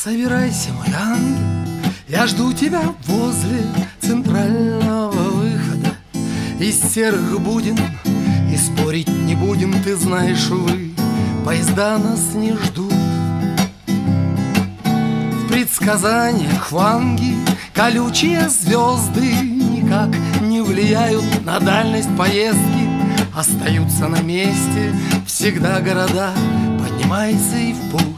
Собирайся, мой ангел, я жду тебя возле центрального выхода. Из серых будем и спорить не будем, ты знаешь, увы, поезда нас не ждут. В предсказаниях Ванги колючие звезды никак не влияют на дальность поездки. Остаются на месте всегда города, поднимайся и в путь.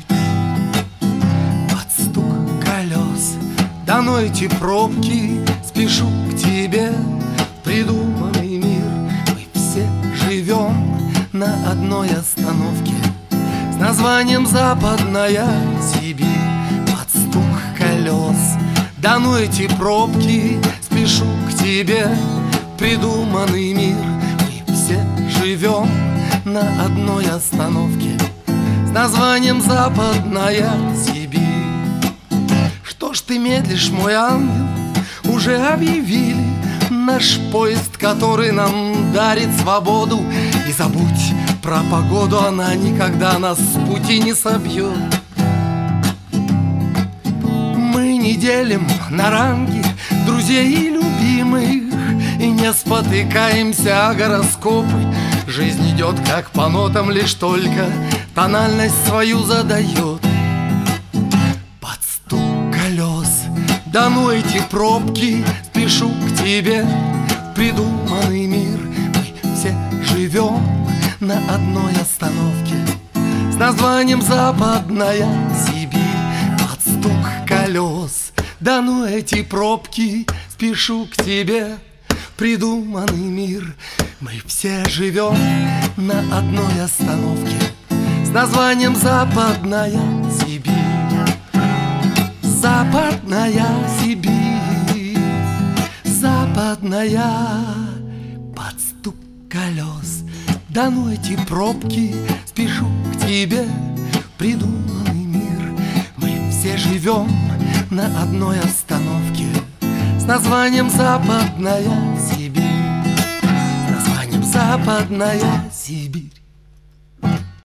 Под стук колес, да ну эти пробки, спешу к тебе, придуманный мир. Мы все живем на одной остановке с названием Западная Сибирь. Под стук колес, да ну эти пробки, спешу к тебе, придуманный мир. Мы все живем на одной остановке с названием Западная Сибирь. Что ж ты медлишь, мой ангел? Уже объявили наш поезд, который нам дарит свободу. И забудь про погоду, она никогда нас с пути не собьет. Мы не делим на ранги друзей и любимых, и не спотыкаемся о гороскопы. Жизнь идет как по нотам, лишь только тональность свою задает. Под стук колес, да ну эти пробки, спешу к тебе, придуманный мир. Мы все живем на одной остановке с названием Западная Сибирь. Под стук колес, да ну эти пробки, спешу к тебе, придуманный мир. Мы все живем на одной остановке с названием Западная Сибирь. Западная Сибирь, западная. Под стук колес, да ну эти пробки, спешу к тебе, придуманный мир. Мы все живем на одной остановке с названием Западная Сибирь. С названием Западная Сибирь.